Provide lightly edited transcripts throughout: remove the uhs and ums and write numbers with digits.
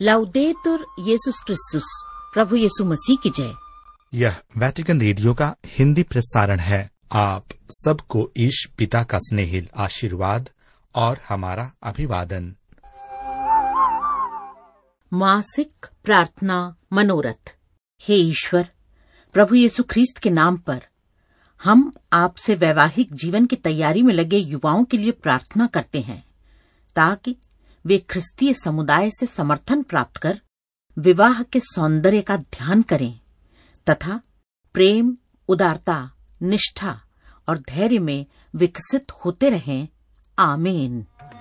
लाउदेतुर येशुस क्रिस्तुस, प्रभु यीशु मसीह की जय। यह वेटिकन रेडियो का हिंदी प्रसारण है। आप सबको ईश पिता का स्नेहिल आशीर्वाद और हमारा अभिवादन। मासिक प्रार्थना मनोरथ। हे ईश्वर, प्रभु यीशु ख्रीस्त के नाम पर हम आपसे वैवाहिक जीवन की तैयारी में लगे युवाओं के लिए प्रार्थना करते हैं, ताकि वे ख्रिस्तीय समुदाय से समर्थन प्राप्त कर विवाह के सौंदर्य का ध्यान करें तथा प्रेम, उदारता, निष्ठा और धैर्य में विकसित होते रहें। आमीन।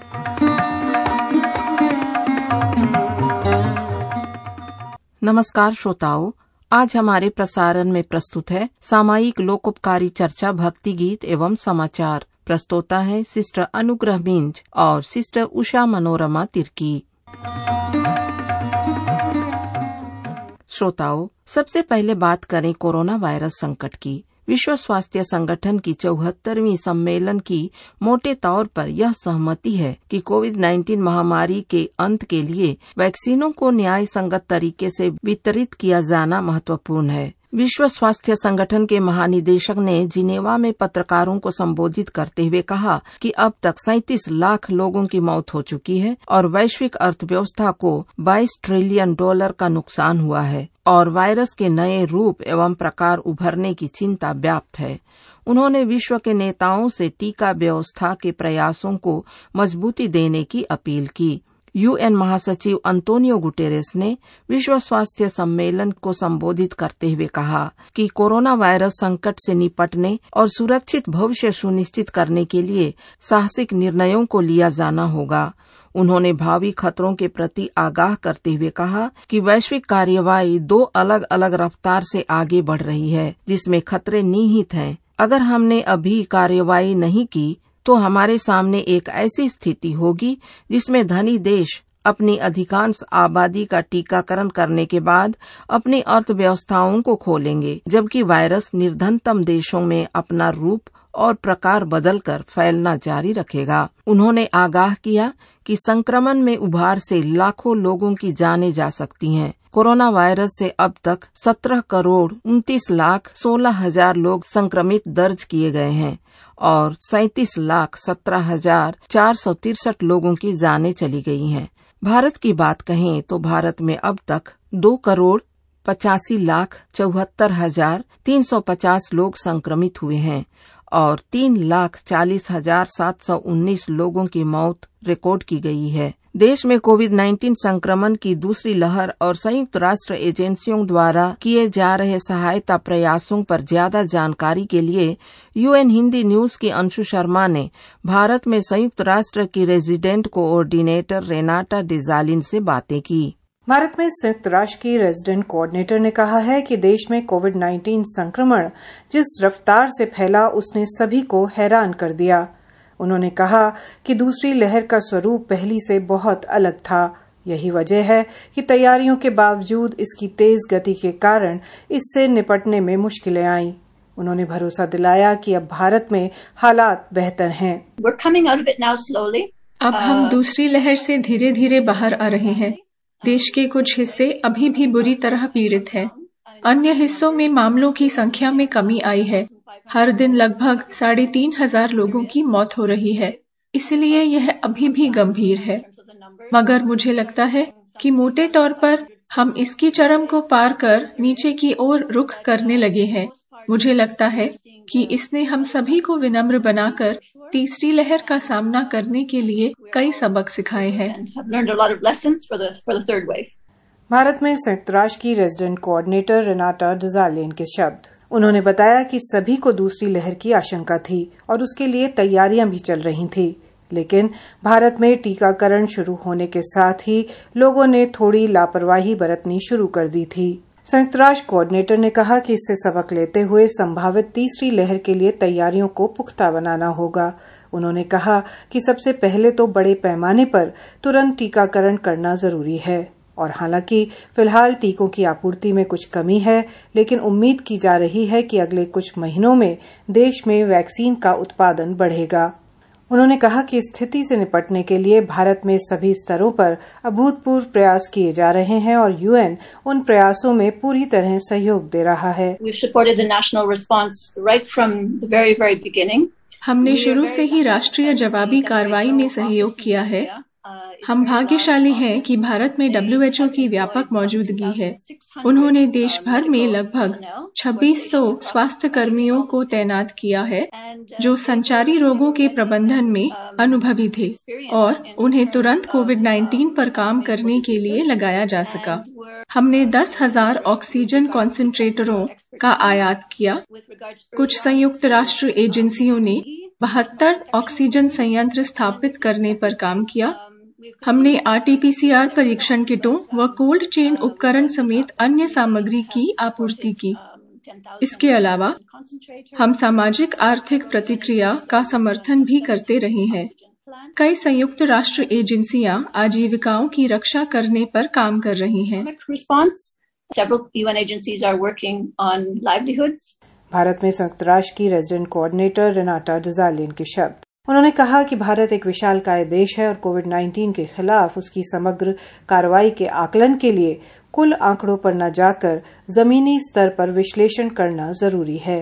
नमस्कार श्रोताओं, आज हमारे प्रसारण में प्रस्तुत है सामयिक लोकोपकारी चर्चा, भक्ति गीत एवं समाचार। प्रस्तोता है सिस्टर अनुग्रह मिंज और सिस्टर उषा मनोरमा तिर्की। श्रोताओं, सबसे पहले बात करें कोरोना वायरस संकट की। विश्व स्वास्थ्य संगठन की 74वीं सम्मेलन की मोटे तौर पर यह सहमति है कि कोविड-19 महामारी के अंत के लिए वैक्सीनों को न्याय संगत तरीके से वितरित किया जाना महत्वपूर्ण है। विश्व स्वास्थ्य संगठन के महानिदेशक ने जिनेवा में पत्रकारों को संबोधित करते हुए कहा कि अब तक 37 लाख लोगों की मौत हो चुकी है और वैश्विक अर्थव्यवस्था को $22 ट्रिलियन का नुकसान हुआ है और वायरस के नए रूप एवं प्रकार उभरने की चिंता व्याप्त है। उन्होंने विश्व के नेताओं से टीका व्यवस्था के प्रयासों को मजबूती देने की अपील की। यूएन महासचिव अंतोनियो गुटेरेस ने विश्व स्वास्थ्य सम्मेलन को संबोधित करते हुए कहा कि कोरोना वायरस संकट से निपटने और सुरक्षित भविष्य सुनिश्चित करने के लिए साहसिक निर्णयों को लिया जाना होगा। उन्होंने भावी खतरों के प्रति आगाह करते हुए कहा कि वैश्विक कार्यवाही 2 अलग अलग रफ्तार से आगे बढ़ रही है, जिसमें खतरे निहित हैं। अगर हमने अभी कार्यवाही नहीं की तो हमारे सामने एक ऐसी स्थिति होगी जिसमें धनी देश अपनी अधिकांश आबादी का टीकाकरण करने के बाद अपनी अर्थव्यवस्थाओं को खोलेंगे, जबकि वायरस निर्धनतम देशों में अपना रूप और प्रकार बदलकर फैलना जारी रखेगा। उन्होंने आगाह किया कि संक्रमण में उभार से लाखों लोगों की जानें जा सकती हैं। कोरोना वायरस से अब तक 17,29,16,000 लोग संक्रमित दर्ज किए गए हैं और 37,17,463 लोगों की जानें चली गई हैं। भारत की बात कहें तो भारत में अब तक 2,85,74,350 लोग संक्रमित हुए हैं और 3,40,719 लोगों की मौत रिकॉर्ड की गई है। देश में कोविड-19 संक्रमण की दूसरी लहर और संयुक्त राष्ट्र एजेंसियों द्वारा किए जा रहे सहायता प्रयासों पर ज्यादा जानकारी के लिए यूएन हिंदी न्यूज की अंशु शर्मा ने भारत में संयुक्त राष्ट्र की रेजिडेंट कोऑर्डिनेटर रेनाटा डिजालिन से बातें की। भारत में संयुक्त राष्ट्र की रेजिडेंट कोऑर्डिनेटर ने कहा है कि देश में कोविड-19 संक्रमण जिस रफ्तार से फैला उसने सभी को हैरान कर दिया। उन्होंने कहा कि दूसरी लहर का स्वरूप पहली से बहुत अलग था। यही वजह है कि तैयारियों के बावजूद इसकी तेज गति के कारण इससे निपटने में मुश्किलें आईं। उन्होंने भरोसा दिलाया कि अब भारत में हालात बेहतर हैं। अब हम दूसरी लहर से धीरे धीरे बाहर आ रहे हैं। देश के कुछ हिस्से अभी भी बुरी तरह पीड़ित हैं। अन्य हिस्सों में मामलों की संख्या में कमी आई है। हर दिन लगभग 3,500 लोगों की मौत हो रही है, इसलिए यह अभी भी गंभीर है। मगर मुझे लगता है कि मोटे तौर पर हम इसकी चरम को पार कर नीचे की ओर रुख करने लगे हैं। मुझे लगता है कि इसने हम सभी को विनम्र बनाकर तीसरी लहर का सामना करने के लिए कई सबक सिखाए हैं। भारत में संयुक्त राष्ट्र की रेजिडेंट कोऑर्डिनेटर रेनाटा डिजालिन के शब्द। उन्होंने बताया कि सभी को दूसरी लहर की आशंका थी और उसके लिए तैयारियां भी चल रही थी, लेकिन भारत में टीकाकरण शुरू होने के साथ ही लोगों ने थोड़ी लापरवाही बरतनी शुरू कर दी थी। संयुक्त राष्ट्र कोऑर्डिनेटर ने कहा कि इससे सबक लेते हुए संभावित तीसरी लहर के लिए तैयारियों को पुख्ता बनाना होगा। उन्होंने कहा कि सबसे पहले तो बड़े पैमाने पर तुरंत टीकाकरण करना जरूरी है और हालांकि फिलहाल टीकों की आपूर्ति में कुछ कमी है, लेकिन उम्मीद की जा रही है कि अगले कुछ महीनों में देश में वैक्सीन का उत्पादन बढ़ेगा। उन्होंने कहा कि स्थिति से निपटने के लिए भारत में सभी स्तरों पर अभूतपूर्व प्रयास किए जा रहे हैं और यूएन उन प्रयासों में पूरी तरह सहयोग दे रहा है। हमने शुरू से ही राष्ट्रीय जवाबी कार्रवाई में सहयोग किया है। हम भाग्यशाली हैं कि भारत में WHO की व्यापक मौजूदगी है। उन्होंने देश भर में लगभग 2600 स्वास्थ्य कर्मियों को तैनात किया है जो संचारी रोगों के प्रबंधन में अनुभवी थे और उन्हें तुरंत कोविड-19 पर काम करने के लिए लगाया जा सका। हमने 10,000 ऑक्सीजन कॉन्सेंट्रेटरों का आयात किया। कुछ संयुक्त राष्ट्र एजेंसियों ने 72 ऑक्सीजन संयंत्र स्थापित करने पर काम किया। हमने RT-PCR परीक्षण किटों व कोल्ड चेन उपकरण समेत अन्य सामग्री की आपूर्ति की। इसके अलावा हम सामाजिक आर्थिक प्रतिक्रिया का समर्थन भी करते रहे हैं। कई संयुक्त राष्ट्र एजेंसियां आजीविकाओं की रक्षा करने पर काम कर रही हैं। भारत में संयुक्त राष्ट्र की रेजिडेंट कोऑर्डिनेटर रेनाटा डिजालियन के शब्द। उन्होंने कहा कि भारत एक विशालकाय देश है और कोविड-19 के खिलाफ उसकी समग्र कार्रवाई के आकलन के लिए कुल आंकड़ों पर न जाकर जमीनी स्तर पर विश्लेषण करना जरूरी है।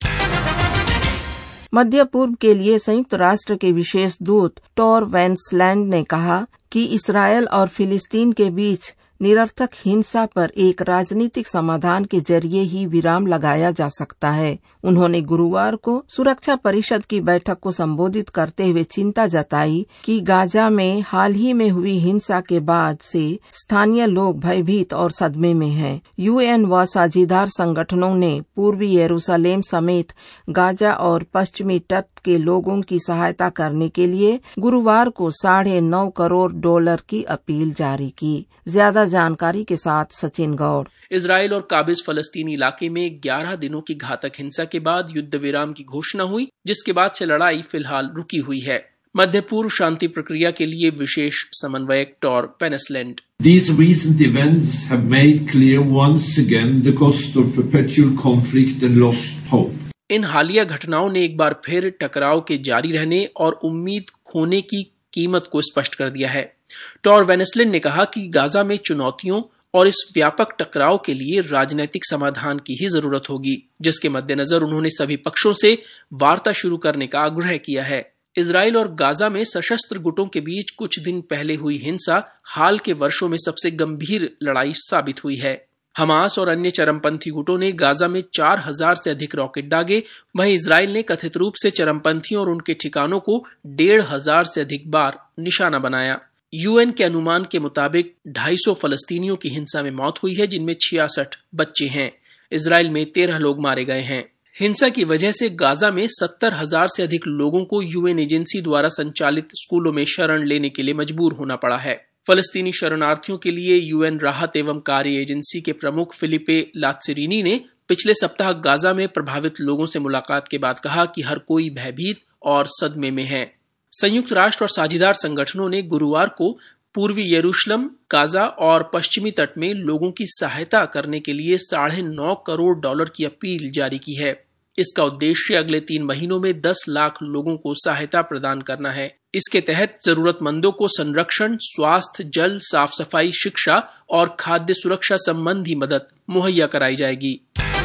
मध्य पूर्व के लिए संयुक्त राष्ट्र के विशेष दूत टॉर वेंसलैंड ने कहा कि इस्राएल और फिलिस्तीन के बीच निरर्थक हिंसा पर एक राजनीतिक समाधान के जरिए ही विराम लगाया जा सकता है। उन्होंने गुरुवार को सुरक्षा परिषद की बैठक को संबोधित करते हुए चिंता जताई कि गाजा में हाल ही में हुई हिंसा के बाद से स्थानीय लोग भयभीत और सदमे में हैं। यूएन व साझीदार संगठनों ने पूर्वी यरूशलेम समेत गाजा और पश्चिमी तट के लोगों की सहायता करने के लिए गुरुवार को $9.5 करोड़ की अपील जारी की। ज्यादा जानकारी के साथ सचिन गौड़। इजराइल और काबिज फलस्तीनी इलाके में 11 दिनों की घातक हिंसा के बाद युद्ध विराम की घोषणा हुई, जिसके बाद से लड़ाई फिलहाल रुकी हुई है। मध्य पूर्व शांति प्रक्रिया के लिए विशेष समन्वयक Tor Wennesland. These recent events have made clear once again the cost of perpetual conflict and lost hope. इन हालिया घटनाओं ने एक बार फिर टकराव के जारी रहने और उम्मीद खोने की कीमत को स्पष्ट कर दिया है। टॉर वेंसलैंड ने कहा कि गाजा में चुनौतियों और इस व्यापक टकराव के लिए राजनीतिक समाधान की ही जरूरत होगी, जिसके मद्देनजर उन्होंने सभी पक्षों से वार्ता शुरू करने का आग्रह किया है। इजराइल और गाजा में सशस्त्र गुटों के बीच कुछ दिन पहले हुई हिंसा हाल के वर्षों में सबसे गंभीर लड़ाई साबित हुई है। हमास और अन्य चरमपंथी गुटों ने गाजा में 4000 से अधिक रॉकेट दागे, वहीं इजराइल ने कथित रूप से चरमपंथियों और उनके ठिकानों को 1500 से अधिक बार निशाना बनाया। यूएन के अनुमान के मुताबिक 250 फलस्तीनियों की हिंसा में मौत हुई है, जिनमें 66 बच्चे हैं। इजराइल में 13 लोग मारे गए हैं। हिंसा की वजह से गाजा में 70,000 से अधिक लोगों को यूएन एजेंसी द्वारा संचालित स्कूलों में शरण लेने के लिए मजबूर होना पड़ा है। फलस्तीनी शरणार्थियों के लिए यूएन राहत एवं कार्य एजेंसी के प्रमुख फिलिपे लात्सेरिनी ने पिछले सप्ताह गाजा में प्रभावित लोगों से मुलाकात के बाद कहा कि हर कोई भयभीत और सदमे में है। संयुक्त राष्ट्र और साझीदार संगठनों ने गुरुवार को पूर्वी यरूशलेम, गाजा और पश्चिमी तट में लोगों की सहायता करने के लिए $9.5 करोड़ की अपील जारी की है। इसका उद्देश्य अगले 3 महीनों में 10 लाख लोगों को सहायता प्रदान करना है। इसके तहत जरूरतमंदों को संरक्षण, स्वास्थ्य, जल, साफ सफाई, शिक्षा और खाद्य सुरक्षा संबंधी मदद मुहैया कराई जाएगी।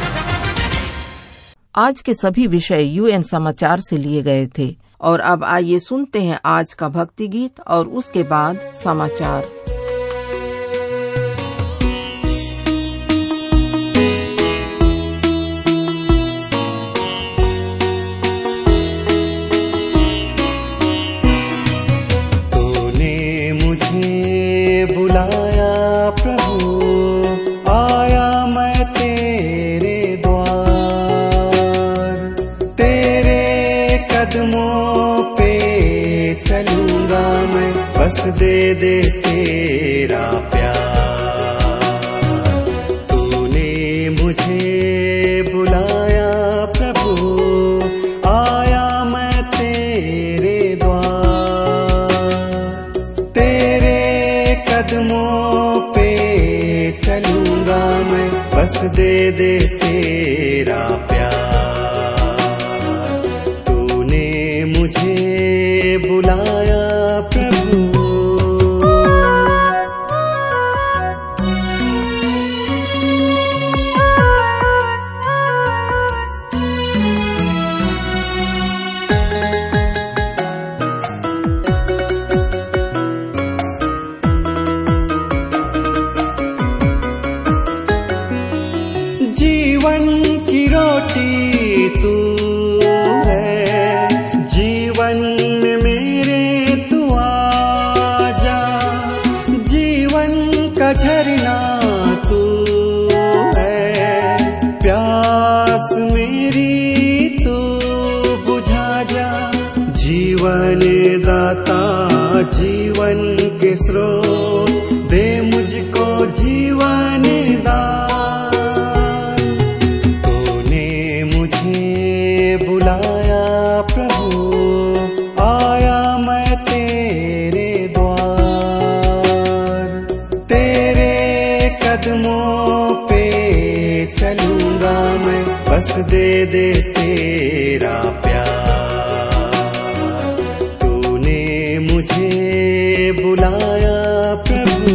आज के सभी विषय यूएन समाचार से लिए गए थे और अब आइए सुनते हैं आज का भक्ति गीत और उसके बाद समाचार। दे दे तेरा प्यार, तूने मुझे बुलाया प्रभु, आया मैं तेरे द्वार, तेरे कदमों पे चलूंगा मैं, बस दे दे तेरा प्यार, तूने मुझे जीवन दाता जीवन के स्रोत दे मुझको जीवन दान। तूने मुझे बुलाया प्रभु आया मैं तेरे द्वार। तेरे कदमों पे चलूंगा मैं बस दे दे तेरा प्यार। तूने मुझे बुलाया प्रभु।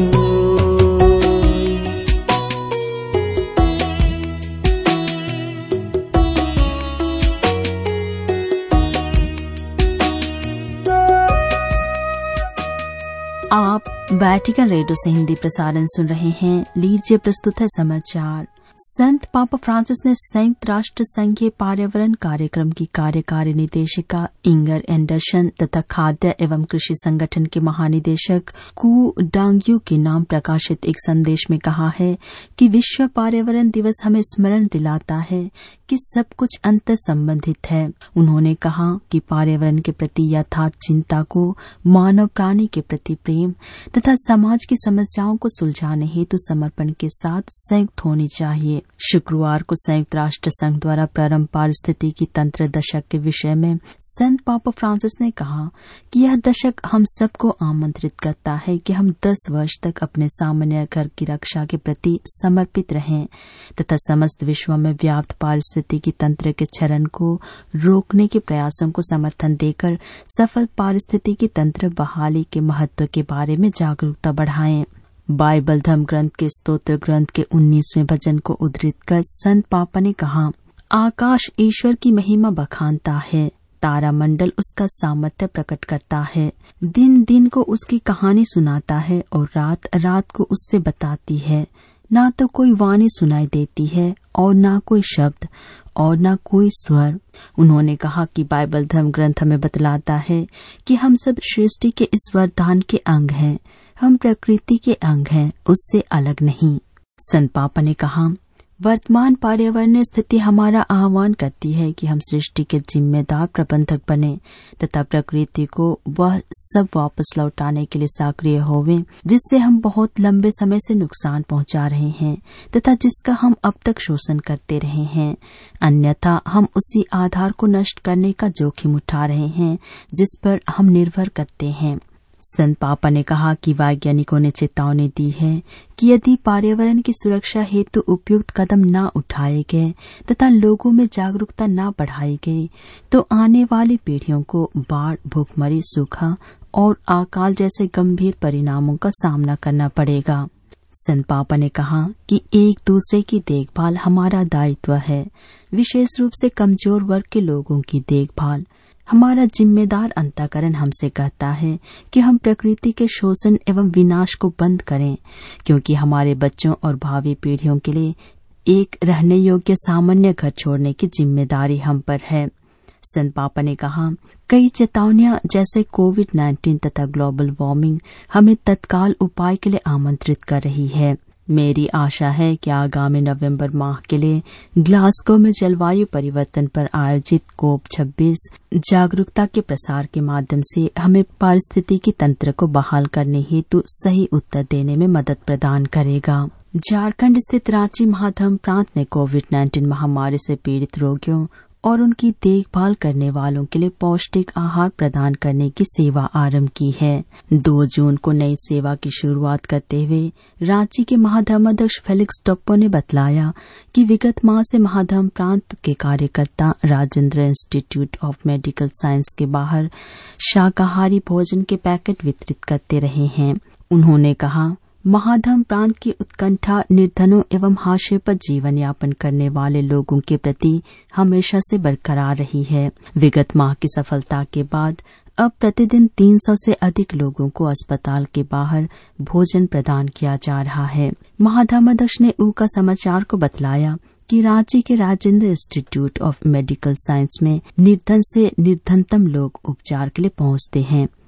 आप वैटिकन रेडियो से हिंदी प्रसारण सुन रहे हैं। लीजिए प्रस्तुत है समाचार। संत पापा फ्रांसिस ने संयुक्त राष्ट्र संघ के पर्यावरण कार्यक्रम की कार्यकारी निदेशिका इंगर एंडरसन तथा खाद्य एवं कृषि संगठन के महानिदेशक कू डांग्यू के नाम प्रकाशित एक संदेश में कहा है कि विश्व पर्यावरण दिवस हमें स्मरण दिलाता है कि सब कुछ अंतर संबंधित है। उन्होंने कहा कि पर्यावरण के प्रति यथार्थ चिंता को मानव प्राणी के प्रति प्रेम तथा समाज की समस्याओं को सुलझाने हेतु समर्पण के साथ संयुक्त होनी चाहिए। शुक्रवार को संयुक्त राष्ट्र संघ द्वारा प्रारंभ पारिस्थितिकी तंत्र दशक के विषय में संत पापा फ्रांसिस ने कहा कि यह दशक हम सबको आमंत्रित करता है कि हम 10 वर्ष तक अपने सामान्य घर की रक्षा के प्रति समर्पित रहें तथा समस्त विश्व में व्याप्त पारिस्थितिकी तंत्र के क्षरण को रोकने के प्रयासों को समर्थन देकर सफल पारिस्थितिकी तंत्र बहाली के महत्व के बारे में जागरूकता बढ़ाएं। बाइबल धर्म ग्रंथ के स्तोत्र ग्रंथ के 19वें भजन को उद्धृत कर संत पापा ने कहा, आकाश ईश्वर की महिमा बखानता है, तारा मंडल उसका सामर्थ्य प्रकट करता है। दिन दिन को उसकी कहानी सुनाता है और रात रात को उससे बताती है। ना तो कोई वाणी सुनाई देती है और ना कोई शब्द और ना कोई स्वर। उन्होंने कहा कि बाइबल धर्म ग्रंथ हमें बतलाता है कि हम सब सृष्टि के इस वरदान के अंग हैं। हम प्रकृति के अंग हैं, उससे अलग नहीं। संत पापा ने कहा, वर्तमान पर्यावरणीय स्थिति हमारा आह्वान करती है कि हम सृष्टि के जिम्मेदार प्रबंधक बने तथा प्रकृति को वह सब वापस लौटाने के लिए सक्रिय होवें जिससे हम बहुत लंबे समय से नुकसान पहुंचा रहे हैं तथा जिसका हम अब तक शोषण करते रहे हैं। अन्यथा हम उसी आधार को नष्ट करने का जोखिम उठा रहे हैं जिस पर हम निर्भर करते हैं। संत पापा ने कहा कि वैज्ञानिकों ने चेतावनी दी है कि यदि पर्यावरण की सुरक्षा हेतु उपयुक्त कदम न उठाए गए तथा लोगों में जागरूकता न बढ़ाई गई तो आने वाली पीढ़ियों को बाढ़, भूखमरी, सूखा और अकाल जैसे गंभीर परिणामों का सामना करना पड़ेगा। संत पापा ने कहा कि एक दूसरे की देखभाल हमारा दायित्व है, विशेष रूप से कमजोर वर्ग के लोगों की देखभाल। हमारा जिम्मेदार अंतःकरण हमसे कहता है कि हम प्रकृति के शोषण एवं विनाश को बंद करें, क्योंकि हमारे बच्चों और भावी पीढ़ियों के लिए एक रहने योग्य सामान्य घर छोड़ने की जिम्मेदारी हम पर है। संत पापा ने कहा, कई चेतावनियां जैसे कोविड-19 तथा ग्लोबल वार्मिंग हमें तत्काल उपाय के लिए आमंत्रित कर रही है। मेरी आशा है कि आगामी नवंबर माह के लिए ग्लासगो में जलवायु परिवर्तन पर आयोजित COP26 जागरूकता के प्रसार के माध्यम से हमें पारिस्थितिकी तंत्र को बहाल करने हेतु सही उत्तर देने में मदद प्रदान करेगा। झारखंड स्थित रांची महाधर्म प्रांत ने कोविड-19 महामारी से पीड़ित रोगियों और उनकी देखभाल करने वालों के लिए पौष्टिक आहार प्रदान करने की सेवा आरंभ की है। 2 जून को नई सेवा की शुरुआत करते हुए रांची के महाधर्माध्यक्ष फेलिक्स टप्पो ने बतलाया कि विगत माह से महाधर्म प्रांत के कार्यकर्ता Rajendra institute of medical science के बाहर शाकाहारी भोजन के पैकेट वितरित करते रहे हैं। उन्होंने कहा, महाधर्म प्रांत की उत्कंठा निर्धनों एवं हाशिए पर जीवन यापन करने वाले लोगों के प्रति हमेशा से बरकरार रही है। विगत माह की सफलता के बाद अब प्रतिदिन 300 से अधिक लोगों को अस्पताल के बाहर भोजन प्रदान किया जा रहा है। महाधर्माध्यक्ष ने ऊका समाचार को बतलाया कि रांची के Rajendra institute of medical science में निर्धन से निर्धनतम लोग उपचार के लिए पहुंचते हैं।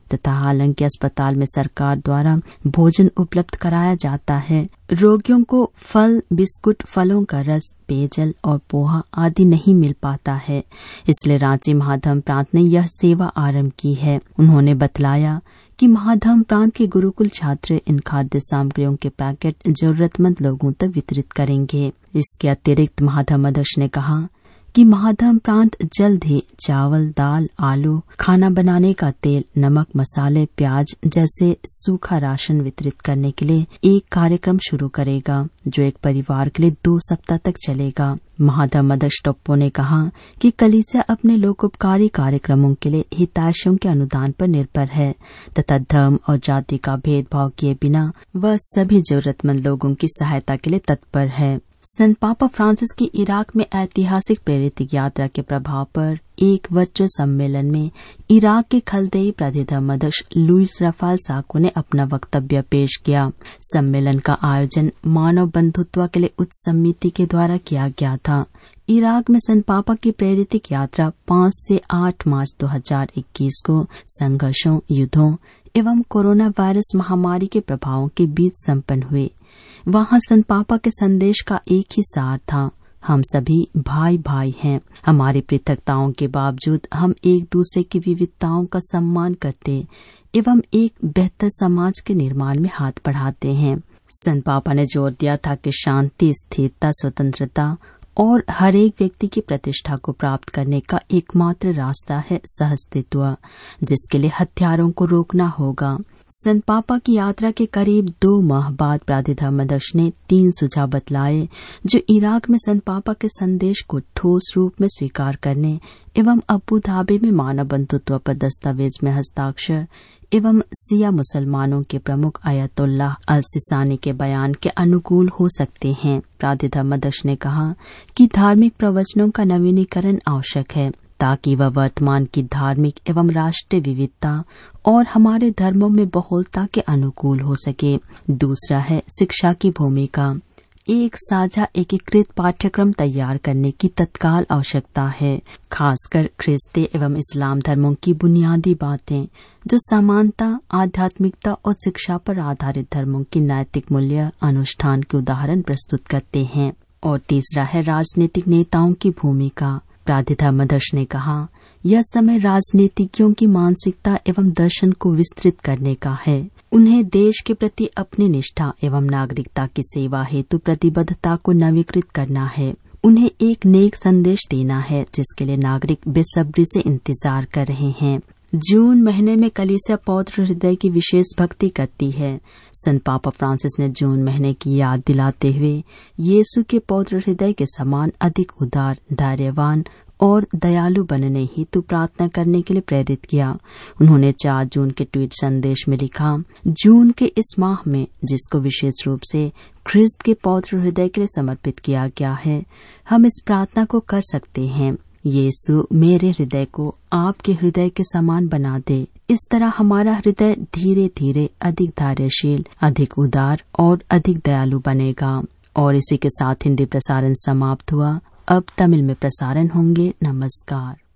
तथा हालांकि अस्पताल में सरकार द्वारा भोजन उपलब्ध कराया जाता है, रोगियों को फल, बिस्कुट, फलों का रस, पेयजल और पोहा आदि नहीं मिल पाता है। इसलिए रांची महाधर्म प्रांत ने यह सेवा आरंभ की है। उन्होंने बतलाया कि महाधर्म प्रांत के गुरुकुल छात्र इन खाद्य सामग्रियों के पैकेट जरूरतमंद लोगों तक वितरित करेंगे। इसके अतिरिक्त महाधर्म अध्यक्ष ने कहा कि महाधर्म प्रांत जल्द ही चावल, दाल, आलू, खाना बनाने का तेल, नमक, मसाले, प्याज जैसे सूखा राशन वितरित करने के लिए एक कार्यक्रम शुरू करेगा जो एक परिवार के लिए 2 सप्ताह तक चलेगा। महाधर्म अध्यक्ष टोप्पो ने कहा कि कलीसिया अपने लोकोपकारी कार्यक्रमों के लिए हितैषियों के अनुदान पर निर्भर है तथा धर्म और जाति का भेदभाव किए बिना वह सभी जरूरतमंद लोगों की सहायता के लिए तत्पर है। संत पापा फ्रांसिस की इराक में ऐतिहासिक प्रेरित यात्रा के प्रभाव पर एक वर्चुअल सम्मेलन में इराक के खलदेई प्रतिधर्म अध्यक्ष लुइस राफेल साको ने अपना वक्तव्य पेश किया। सम्मेलन का आयोजन मानव बंधुत्व के लिए उच्च समिति के द्वारा किया गया था। इराक में संत पापा की प्रेरित यात्रा 5 से 8 मार्च 2021 को संघर्षों, युद्धों एवं कोरोना वायरस महामारी के प्रभावों के बीच संपन्न हुए। वहां संत पापा के संदेश का एक ही सार था, हम सभी भाई भाई हैं। हमारी पृथकताओं के बावजूद हम एक दूसरे की विविधताओं का सम्मान करते एवं एक बेहतर समाज के निर्माण में हाथ बढ़ाते हैं। संत पापा ने जोर दिया था कि शांति, स्थिरता, स्वतंत्रता और हर एक व्यक्ति की प्रतिष्ठा को प्राप्त करने का एकमात्र रास्ता है सहअस्तित्व, जिसके लिए हथियारों को रोकना होगा। संत पापा की यात्रा के करीब 2 माह बाद प्राधिधर्म अध्यक्ष ने 3 सुझाव बतलाए जो इराक में संत पापा के संदेश को ठोस रूप में स्वीकार करने एवं अबू धाबी में मानव बंधुत्व पर दस्तावेज में हस्ताक्षर एवं सिया मुसलमानों के प्रमुख अयतुल्लाह अल सिसानी के बयान के अनुकूल हो सकते हैं। प्राधिधर्म अध्यक्ष ने कहा कि धार्मिक प्रवचनों का नवीनीकरण आवश्यक है ताकि वह वर्तमान की धार्मिक एवं राष्ट्रीय विविधता और हमारे धर्मों में बहुलता के अनुकूल हो सके। दूसरा है शिक्षा की भूमिका। एक साझा एकीकृत पाठ्यक्रम तैयार करने की तत्काल आवश्यकता है, खासकर ख्रिस्ती एवं इस्लाम धर्मों की बुनियादी बातें जो समानता, आध्यात्मिकता और शिक्षा पर आधारित धर्मों की नैतिक मूल्य अनुष्ठान के उदाहरण प्रस्तुत करते हैं। और तीसरा है राजनीतिक नेताओं की भूमिका। प्राधिधर्म अध्यक्ष ने कहा यह समय राजनीतिज्ञों की मानसिकता एवं दर्शन को विस्तृत करने का है। उन्हें देश के प्रति अपनी निष्ठा एवं नागरिकता की सेवा हेतु प्रतिबद्धता को नवीकृत करना है। उन्हें एक नेक संदेश देना है जिसके लिए नागरिक बेसब्री से इंतजार कर रहे हैं। जून महीने में कलीसिया पौत्र हृदय की विशेष भक्ति करती है। संत पापा फ्रांसिस ने जून महीने की याद दिलाते हुए यीशु के पौत्र हृदय के समान अधिक उदार, धैर्यवान और दयालु बनने हेतु प्रार्थना करने के लिए प्रेरित किया। उन्होंने 4 जून के ट्वीट संदेश में लिखा, जून के इस माह में जिसको विशेष रूप से ख्रिस्त के पौत्र हृदय के लिए समर्पित किया गया है, हम इस प्रार्थना को कर सकते हैं, यीशु मेरे हृदय को आपके हृदय के समान बना दे। इस तरह हमारा हृदय धीरे धीरे अधिक धैर्यशील, अधिक उदार और अधिक दयालु बनेगा। और इसी के साथ हिंदी प्रसारण समाप्त हुआ। अब तमिल में प्रसारण होंगे। नमस्कार।